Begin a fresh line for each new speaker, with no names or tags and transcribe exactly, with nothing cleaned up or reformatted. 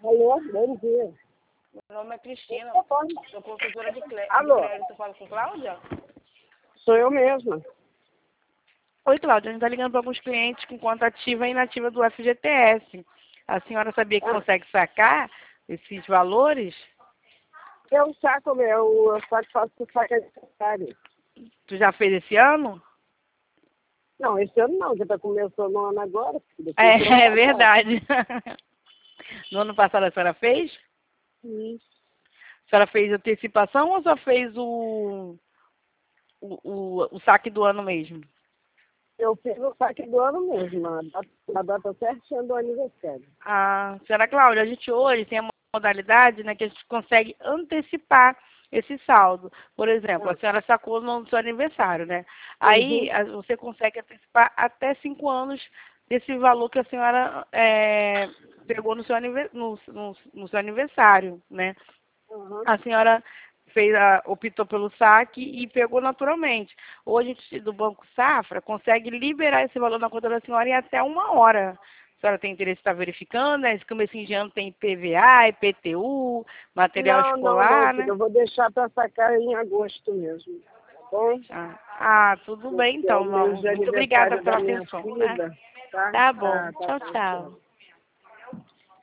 Alô, bom dia.
Meu nome é Cristina,
Tá bom.
sou professora de Clé- de
Alô?
crédito. Você fala com Cláudia?
Sou eu mesma.
Oi, Cláudia. A gente está ligando para alguns clientes com conta ativa e inativa do F G T S. A senhora sabia que
Ah.
consegue sacar esses valores?
Eu saco, meu, eu saco, faço o saco necessário.
Tu já fez esse ano?
Não, esse ano não, já está começando o ano agora. Filho.
É,
Depois eu
é
vou
verdade. No ano passado a senhora fez?
Isso.
A senhora fez antecipação ou só fez o, o, o, o saque do ano mesmo?
Eu fiz o saque do ano mesmo, na data, na data certinha do aniversário.
Ah, senhora Cláudia, a gente hoje tem a modalidade, né, que a gente consegue antecipar esse saldo. Por exemplo,
Ah.
a senhora sacou no seu aniversário, né? Aí
Uhum.
a- você consegue antecipar até cinco anos desse valor que a senhora é, pegou no seu, anive- no, no- no seu aniversário, né?
Uhum.
A senhora fez a, optou pelo saque e pegou naturalmente. Hoje, a gente do Banco Safra consegue liberar esse valor na conta da senhora em até uma hora. A senhora tem interesse em estar verificando, né? Esse comecinho de ano tem I P V A, I P T U, material
Não, não, não,
escolar,
filho,
né?
eu vou deixar para sacar em agosto mesmo, tá bom?
Ah, ah, tudo bem
Porque é o
então,
mês
vamos.
de
Muito obrigada
aniversário da
pela
minha
atenção, né?
filha, tá?
Tá bom.
Tá, tá,
Tchau,
tá,
tchau.
tchau.